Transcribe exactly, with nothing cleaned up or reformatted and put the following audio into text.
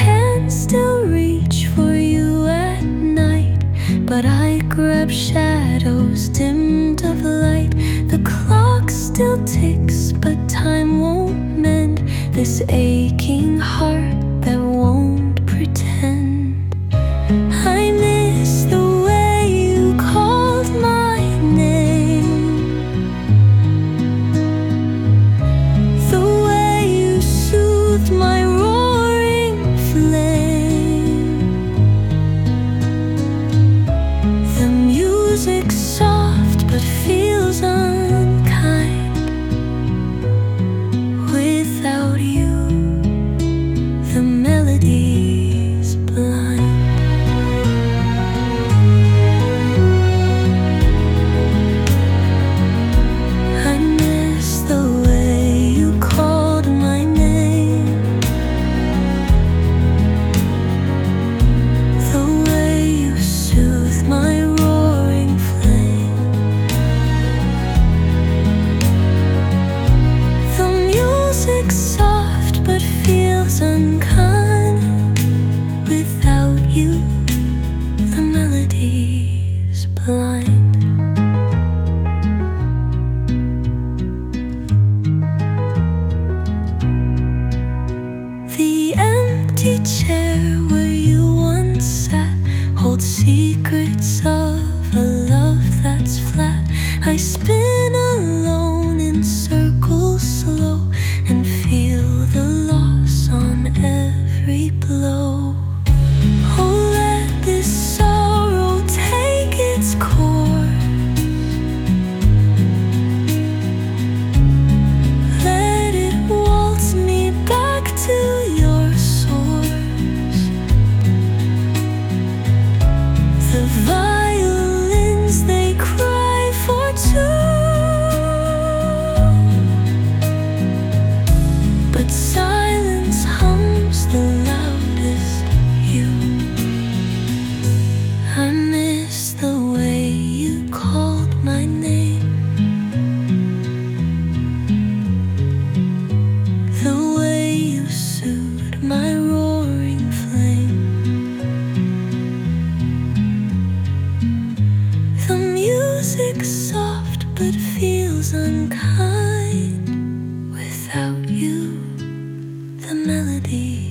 can still reach for you at night, but I grab shadows dimmed of light. The clock still ticks, but time won't mend this aching heart that won't pretend. I miss the way you called my name, the way you soothed my roaring flame. The music's soft but feels unkind. Without you, the melody's blind. I miss the way you called my name, the way you soothed my roaring flame. The music's soft but feels unkind. Without you, the melody's blind. The empty chair where you once sat holds secrets of a love that's flat. I spin alone in circles slow and feel the loss on every blow. Oh, let this sorrow take its course. Let it waltz me back to your source. The violins, they cry for two, but silence hums the loudest. You, I miss the way you called my name, the way you soothed my roaring flame. The music's soft but feels unkind. Without you, the melody